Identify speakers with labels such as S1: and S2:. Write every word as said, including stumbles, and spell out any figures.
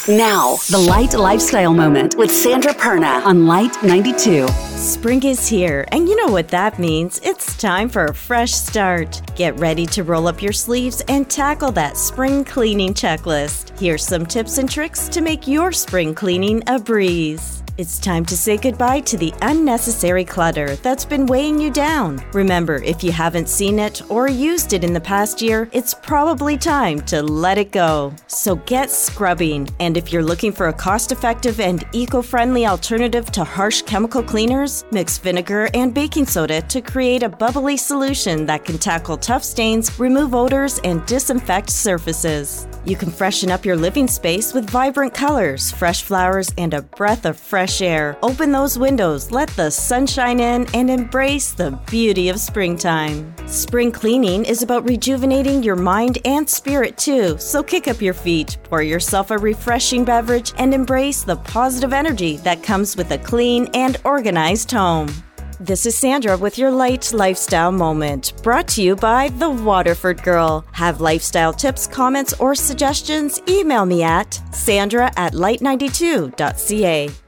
S1: Now, the Light Lifestyle Moment with Sandra Perna on Light ninety-two.
S2: Spring is here, and you know what that means. It's time for a fresh start. Get ready to roll up your sleeves and tackle that spring cleaning checklist. Here's some tips and tricks to make your spring cleaning a breeze. It's time to say goodbye to the unnecessary clutter that's been weighing you down. Remember, if you haven't seen it or used it in the past year, it's probably time to let it go. So get scrubbing. And if you're looking for a cost-effective and eco-friendly alternative to harsh chemical cleaners, mix vinegar and baking soda to create a bubbly solution that can tackle tough stains, remove odors, and disinfect surfaces. You can freshen up your living space with vibrant colors, fresh flowers, and a breath of fresh air. Open those windows, let the sunshine in, and embrace the beauty of springtime. Spring cleaning is about rejuvenating your mind and spirit too, so kick up your feet, pour yourself a refreshing beverage, and embrace the positive energy that comes with a clean and organized home. This is Sandra with your Light Lifestyle Moment, brought to you by The Waterford Girl. Have lifestyle tips, comments, or suggestions? Email me at sandra at light ninety-two dot c a.